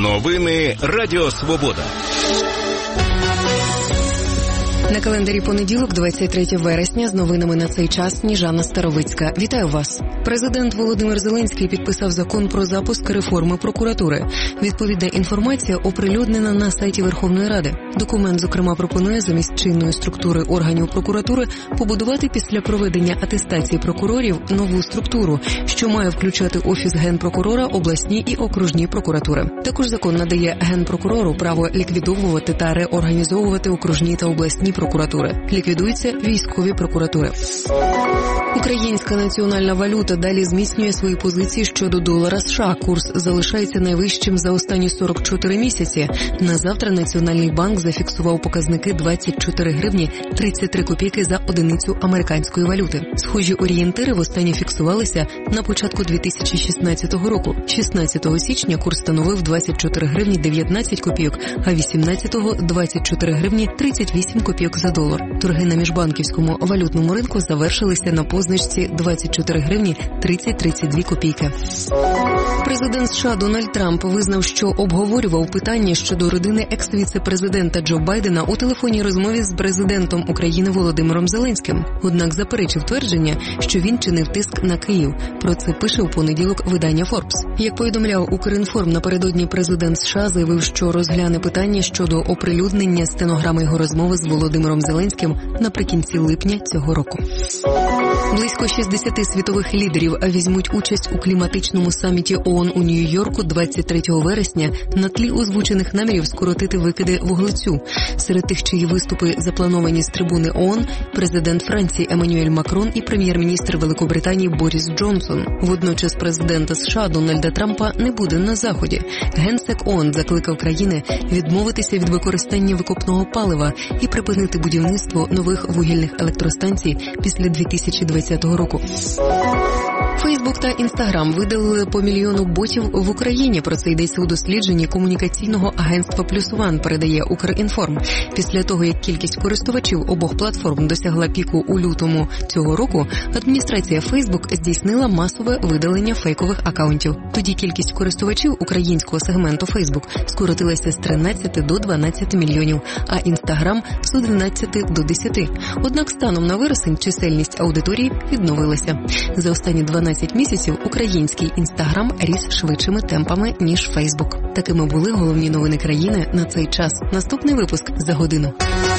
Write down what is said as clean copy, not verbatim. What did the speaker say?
Новини Радіо Свобода. На календарі понеділок, 23 вересня, з новинами на цей час Сніжана Старовицька. Вітаю вас. Президент Володимир Зеленський підписав закон про запуск реформи прокуратури. Відповідна інформація оприлюднена на сайті Верховної Ради. Документ, зокрема, пропонує замість чинної структури органів прокуратури побудувати після проведення атестації прокурорів нову структуру, що має включати Офіс Генпрокурора, обласні і окружні прокуратури. Також закон надає Генпрокурору право ліквідовувати та реорганізовувати окружні та обласні прокуратури. Ліквідуються військові прокуратури. Українська національна валюта далі зміцнює свої позиції щодо долара США. Курс залишається найвищим за останні 44 місяці. На завтра Національний банк зафіксував показники 24 гривні 33 копійки за одиницю американської валюти. Схожі орієнтири востаннє фіксувалися на початку 2016 року. 16 січня курс становив 24 гривні 19 копійок, а 18-го – 24 гривні 38 копійок за долар. Торги на міжбанківському валютному ринку завершилися на позначці 24 гривні 30-32 копійки. Президент США Дональд Трамп визнав, що обговорював питання щодо родини екс-віце-президента Джо Байдена у телефонній розмові з президентом України Володимиром Зеленським. Однак заперечив твердження, що він чинив тиск на Київ. Про це пише у понеділок видання Forbes. Як повідомляв Укрінформ, напередодні президент США заявив, що розгляне питання щодо оприлюднення стенограми його розмови з Володимиром Зеленським наприкінці липня цього року. Близько 60 світових лідерів візьмуть участь у кліматичному саміті ООН у Нью-Йорку 23 вересня на тлі озвучених намірів скоротити викиди вуглецю. Серед тих, чиї виступи заплановані з трибуни ООН, президент Франції Еммануель Макрон і прем'єр-міністр Великобританії Борис Джонсон. Водночас президента США Дональда Трампа не буде на Заході. Генсек ООН закликав країни відмовитися від використання викопного палива і припинити будівництво нових вугільних електростанцій після 2020 року. Фейсбук та Інстаграм видалили по мільйону ботів в Україні. Про це йдеться у дослідженні комунікаційного агентства Плюс Ван, передає Укрінформ. Після того, як кількість користувачів обох платформ досягла піку у лютому цього року, адміністрація Фейсбук здійснила масове видалення фейкових акаунтів. Тоді кількість користувачів українського сегменту Фейсбук скоротилася з 13 до 12 мільйонів, а Інстаграм – з 11 до 10. Однак станом на вересень чисельність аудиторії відновилася. За останні 12 місяців український Інстаграм ріс швидшими темпами, ніж Фейсбук. Такими були головні новини країни на цей час. Наступний випуск за годину.